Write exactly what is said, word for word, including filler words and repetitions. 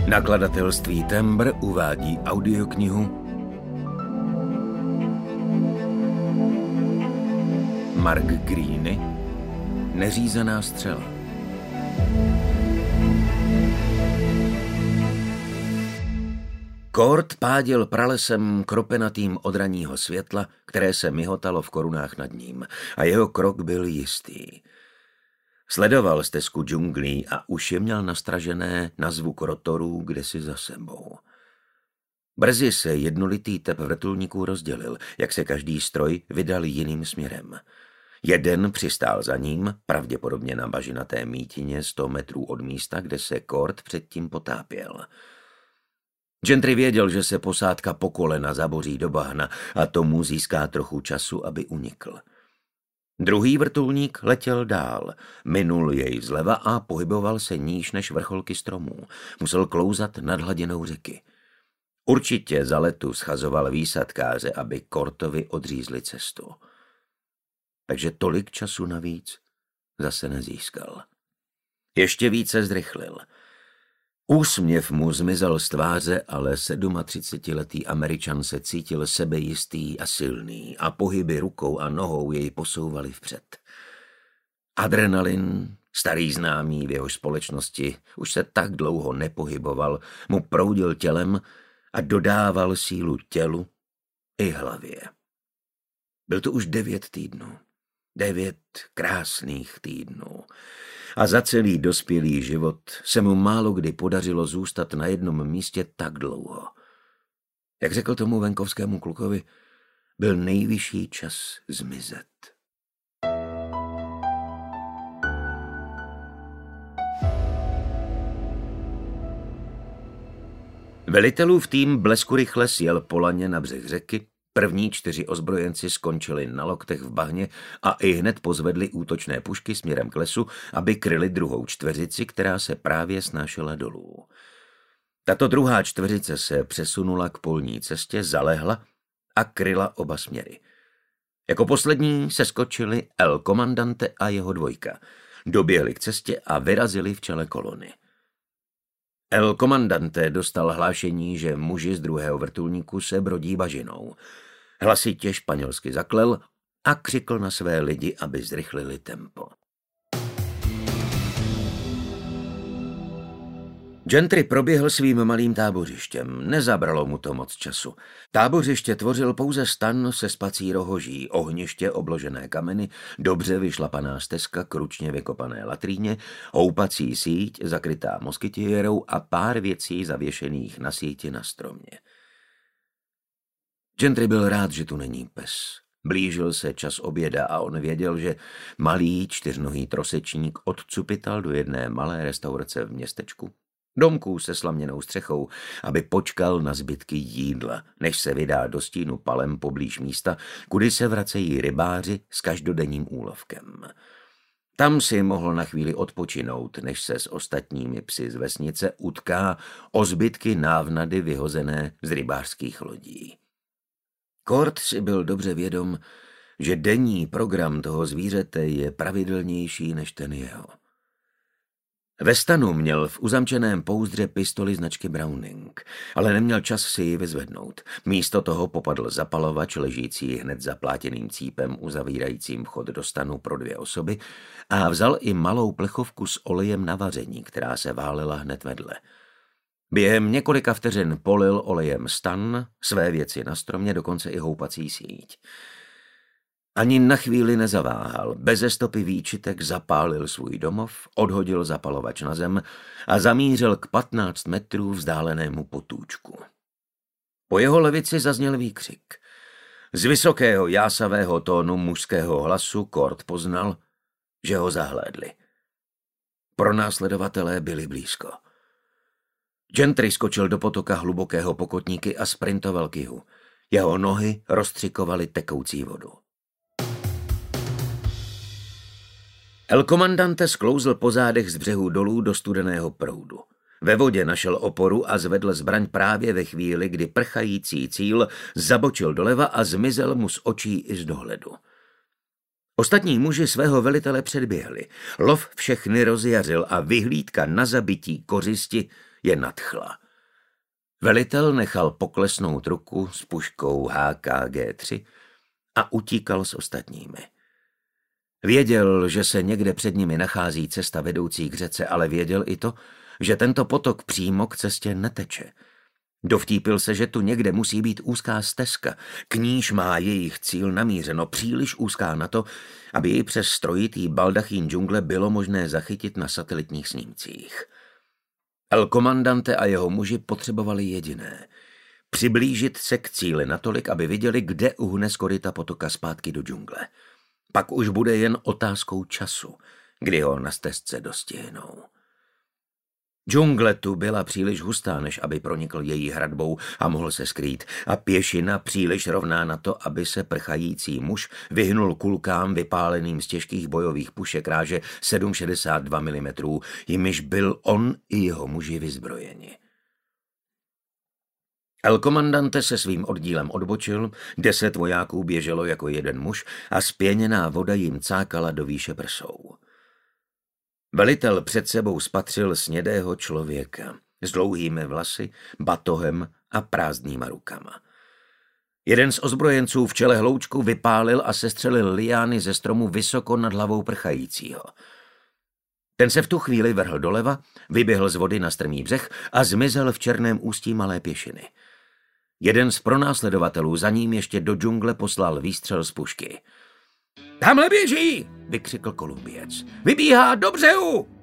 Nakladatelství Tembr uvádí audioknihu Mark Greene, Neřízená střela. Kord páděl pralesem kropenatým od ranního světla, které se mihotalo v korunách nad ním, a jeho krok byl jistý. Sledoval stezku džunglí a uši měl nastražené na zvuk rotorů kdesi za sebou. Brzy se jednolitý tep vrtulníků rozdělil, jak se každý stroj vydal jiným směrem. Jeden přistál za ním, pravděpodobně na bažinaté mítině sto metrů od místa, kde se Kord předtím potápěl. Gentry věděl, že se posádka po kolena zaboří do bahna a tomu získá trochu času, aby unikl. Druhý vrtulník letěl dál, minul jej zleva a pohyboval se níž než vrcholky stromů. Musel klouzat nad hladinou řeky. Určitě za letu schazoval výsadkáře, aby Kordovi odřízli cestu. Takže tolik času navíc zase nezískal. Ještě více zrychlil. Úsměv mu zmizel z tváře, ale sedmatřicetiletý Američan se cítil sebejistý a silný a pohyby rukou a nohou jej posouvaly vpřed. Adrenalin, starý známý v jeho společnosti, už se tak dlouho nepohyboval, mu proudil tělem a dodával sílu tělu i hlavě. Byl to už devět týdnů. Devět krásných týdnů. A za celý dospělý život se mu málo kdy podařilo zůstat na jednom místě tak dlouho. Jak řekl tomu venkovskému klukovi, byl nejvyšší čas zmizet. Velitelův tým bleskurychle sjel po laně na břeh řeky. První čtyři ozbrojenci skončili na loktech v bahně a i hned pozvedli útočné pušky směrem k lesu, aby kryli druhou čtveřici, která se právě snášela dolů. Tato druhá čtveřice se přesunula k polní cestě, zalehla a kryla oba směry. Jako poslední se skočili El Comandante a jeho dvojka. Doběhli k cestě a vyrazili v čele kolony. El Comandante dostal hlášení, že muži z druhého vrtulníku se brodí bažinou. Hlasitě španělsky zaklel a křikl na své lidi, aby zrychlili tempo. Gentry proběhl svým malým tábořištěm, nezabralo mu to moc času. Tábořiště tvořil pouze stan se spací rohoží, ohniště obložené kameny, dobře vyšlapaná stezka k ručně vykopané latríně, houpací síť zakrytá moskytiérou a pár věcí zavěšených na síti na stromě. Gentry byl rád, že tu není pes. Blížil se čas oběda a on věděl, že malý čtyřnohý trosečník odcupital do jedné malé restaurace v městečku. Domků se slaměnou střechou, aby počkal na zbytky jídla, než se vydá do stínu palem poblíž místa, kudy se vracejí rybáři s každodenním úlovkem. Tam si mohl na chvíli odpočinout, než se s ostatními psy z vesnice utká o zbytky návnady vyhozené z rybářských lodí. Kord si byl dobře vědom, že denní program toho zvířete je pravidelnější než ten jeho. Ve stanu měl v uzamčeném pouzdře pistoli značky Browning, ale neměl čas si ji vyzvednout. Místo toho popadl zapalovač ležící hned za plátěným cípem uzavírajícím vchod do stanu pro dvě osoby a vzal i malou plechovku s olejem na vaření, která se válela hned vedle. Během několika vteřin polil olejem stan, své věci na stromě, dokonce i houpací síť. Ani na chvíli nezaváhal, beze stopy výčitek zapálil svůj domov, odhodil zapalovač na zem a zamířil k patnáct metrů vzdálenému potůčku. Po jeho levici zazněl výkřik. Z vysokého jásavého tónu mužského hlasu Kord poznal, že ho zahlédli. Pronásledovatelé byli blízko. Gentry skočil do potoka hlubokého pokotníky a sprintoval k jihu. Jeho nohy rozstřikovaly tekoucí vodu. El Comandante sklouzl po zádech z břehu dolů do studeného proudu. Ve vodě našel oporu a zvedl zbraň právě ve chvíli, kdy prchající cíl zabočil doleva a zmizel mu z očí i z dohledu. Ostatní muži svého velitele předběhli. Lov všechny rozjařil a vyhlídka na zabití kořisti je nadchla. Velitel nechal poklesnout ruku s puškou H K G tři a utíkal s ostatními. Věděl, že se někde před nimi nachází cesta vedoucí k řece, ale věděl i to, že tento potok přímo k cestě neteče. Dovtípil se, že tu někde musí být úzká stezka, k níž má jejich cíl namířeno, příliš úzká na to, aby ji přes strojitý baldachín džungle bylo možné zachytit na satelitních snímcích. El Comandante a jeho muži potřebovali jediné – přiblížit se k cíli natolik, aby viděli, kde uhne z koryta potoka zpátky do džungle. Pak už bude jen otázkou času, kdy ho na stezce dostihnou. Džungle tu byla příliš hustá, než aby pronikl její hradbou a mohl se skrýt, a pěšina příliš rovná na to, aby se prchající muž vyhnul kulkám vypáleným z těžkých bojových pušek ráže sedm šedesát dva milimetrů, jimiž byl on i jeho muži vyzbrojeni. El Comandante se svým oddílem odbočil, deset vojáků běželo jako jeden muž a spěněná voda jim cákala do výše prsou. Velitel před sebou spatřil snědého člověka s dlouhými vlasy, batohem a prázdnýma rukama. Jeden z ozbrojenců v čele hloučku vypálil a sestřelil liány ze stromu vysoko nad hlavou prchajícího. Ten se v tu chvíli vrhl doleva, vyběhl z vody na strmý břeh a zmizel v černém ústí malé pěšiny. Jeden z pronásledovatelů za ním ještě do džungle poslal výstřel z pušky. Tamhle běží, vykřikl Kolumbiec. Vybíhá do břehu!